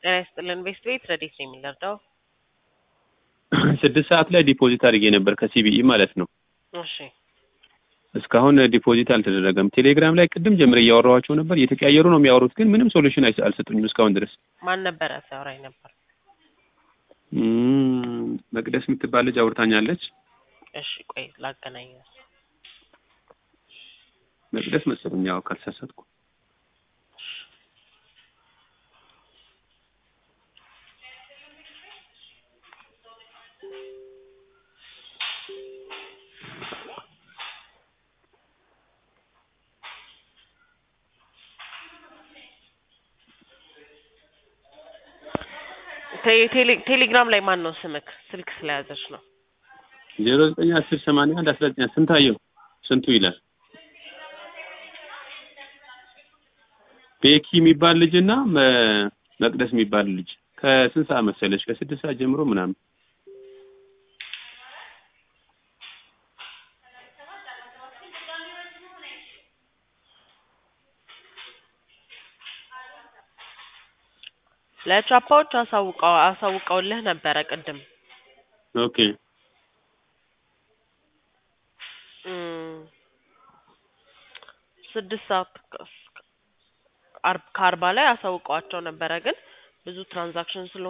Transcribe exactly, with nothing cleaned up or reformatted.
ጤና ይስጥልን ቤስት ቤት ረዲት ነው የሚለርዳው ስድስት ሰዓት ላይ ዲፖዚት አድርጌ ነበር ከሲቢኢ ማለት ነው። እሺ እስካሁን ዲፖዚት አልተደረገም። ቴሌግራም ላይ ቅድም ጀምሬ እያወራኋቸው ነበር። እየተቀያየሩ ነው የሚያወሩት፣ ግን ምንም ሶሉሽን አልሰጡኝም እስካሁን ድረስ። ማን ነበር ያሳወራኝ ነበር? እም መቅደስ የምትባል ልጅ አውርታኛለች። እሺ ቆይ ላገናኝ። መቅደስ መሰለኝ ያው ካልተሳሳትኩ። ቴሌግራም ላይ ማን ነው ስምክ? ስልክ ስለያዘች ነው። ዜሮ ዘጠኝ አስር ሰማንያ አንድ አስራ ዘጠኝ ስንታየው ስንቱ ይላል። ቤኪ የሚባል ልጅና መቅደስ የሚባል ልጅ ከስንት ሰዓት መሰለሽ? ከስድስት ሰዓት ጀምሮ ምናምን ለቻፓዎች አሳውቀው አሳውቀውልህ ነበረ ቅድም። ኦኬ እም ስድስት ሰዓት ከአርባ ላይ አሳውቀዋቸው ነበረ፣ ግን ብዙ ትራንዛክሽን ስለ